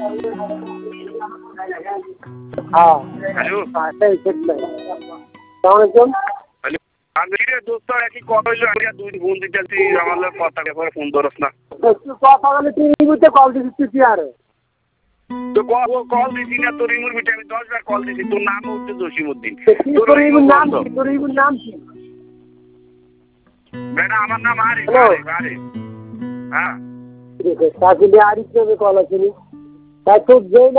হ্যাঁ হ্যালো সেই সেটাই কেমন আছেন? আমি রে দোস্ত একই কথা হইলো আমি আর দুই ফোন দিতেছি আমার লোক কথা পরে ফোন ধরস না একটু কথা বলে তুই রিমুতে কল দিচ্ছিস তুই আরে তো কল দিছি না তোর রিমুর ভিতরে আমি 10 বার কল দিছি তোর নাম হচ্ছে জসিমউদ্দিন তোর রিমুর নাম কি তোর রিমুর নাম কি বেটা আমার নাম আরিফ আরিফ হ্যাঁ তাকে আরিফ কল আছে তাই তোর যেই